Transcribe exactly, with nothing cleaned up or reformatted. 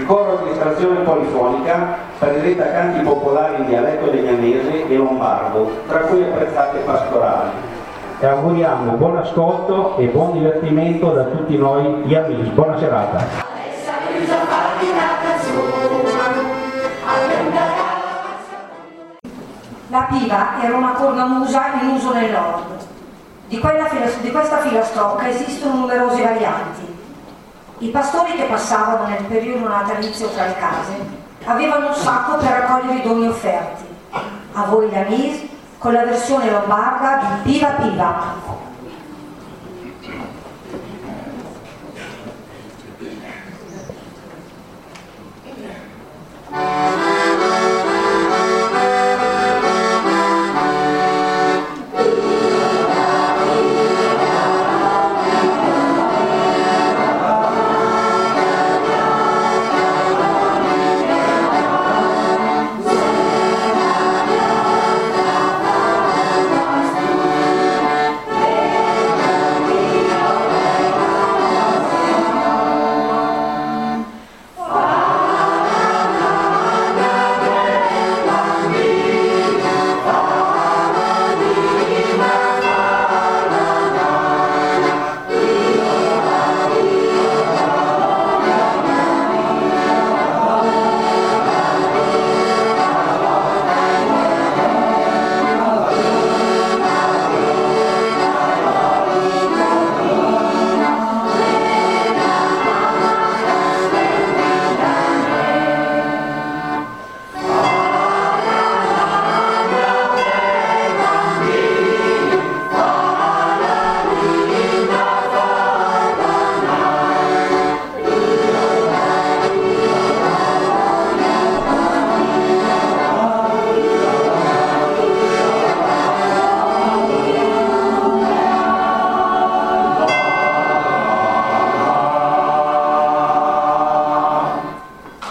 coro di estrazione polifonica presenta canti popolari in dialetto legnanese e lombardo, tra cui apprezzate pastorali. E auguriamo buon ascolto e buon divertimento da tutti noi gli amici. Buona serata. La piva era una cornamusa in uso nel nord. Di, quella, di questa filastrocca esistono numerose varianti. I pastori che passavano nel periodo natalizio tra le case avevano un sacco per raccogliere i doni offerti. A voi la Mise con la versione lombarda di Piva Piva.